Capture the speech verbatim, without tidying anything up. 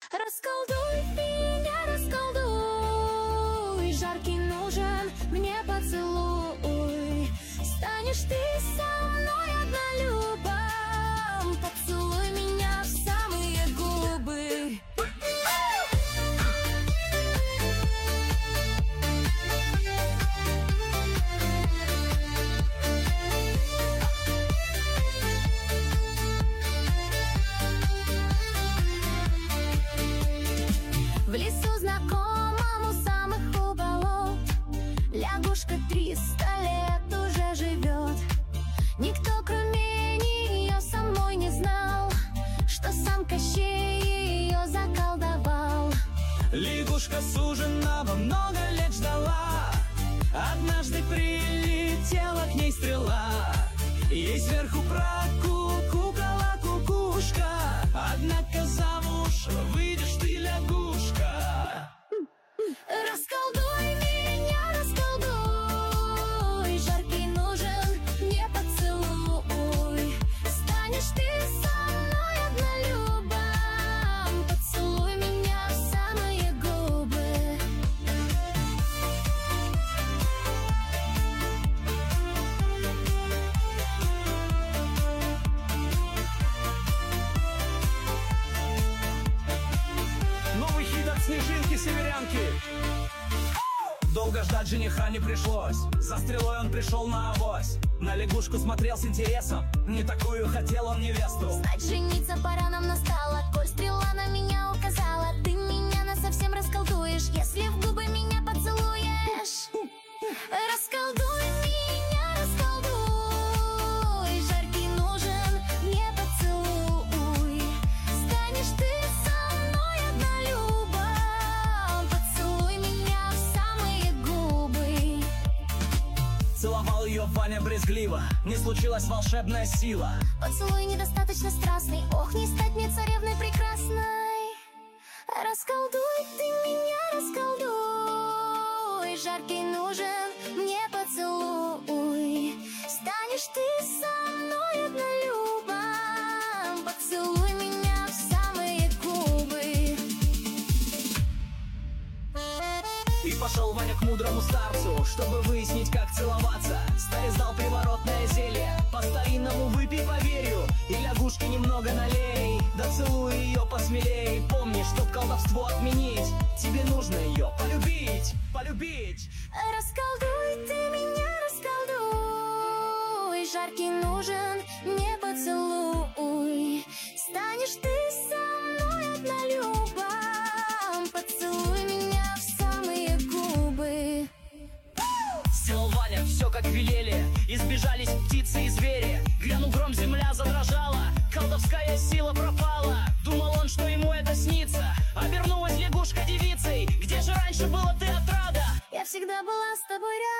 Расколдуй меня, расколдуй, жаркий нужен мне поцелуй. Станешь ты со мной однолюбом, поцелуй меня в самые губы. В лесу знакомом у самых уголов лягушка триста лет уже живет. Никто, кроме нее, самой не знал, что сам Кощей ее заколдовал. Лягушка суженого много лет ждала. Однажды прилетела к ней стрела, ей сверху прокукукала кукушка. Однако замуж выйдешь ты, лягушка. Расколдуй меня, расколдуй, жаркий нужен мне поцелуй. Станешь ты со мной однолюбом, поцелуй меня в самые губы. Новый хит от Снежинки-Северянки. Долго ждать жениха не пришлось, за стрелой он пришел на авось. На лягушку смотрел с интересом, не такую хотел он невесту. Знать, жениться пора нам настала, коль стрела на меня указала. Ты меня насовсем расколдуешь, если в губы меня поцелуешь. Расколдуй меня, расколдуй, жаркий нужен мне поцелуй. Станешь ты со мной однолюбом, поцелуй меня в самые губы. Целовал ее Ваня брезгливо, не случилась волшебная сила. Поцелуй недостаточно страстный, ох, не стать мне царевной прекрасной. Расколдуй ты меня, расколдуй, жаркий нужен мне поцелуй. Станешь ты со мной однолюбом, поцелуй меня в самые губы. И пошел Ваня к мудрому старцу, чтобы выяснить, как целоваться. Старец дал приворотное зелье, по-старинному выпей поверью, и лягушки немного налей, да целуй ее посмелей. Помни, чтоб колдовство отменить, тебе нужно ее полюбить, полюбить. Расколдуй ты меня, расколдуй, жаркий нужен мне поцелуй. Станешь ты со мной однолюбом, поцелуй меня в самые губы. Сделал Ваня все, как велели, и сбежались птицы и звери. Грянул гром, земля задрожала, колдовская сила пропала. Думал он, что ему это снится, обернулась лягушка девицей. Где же раньше была ты, отрада? Я всегда была с тобой рядом.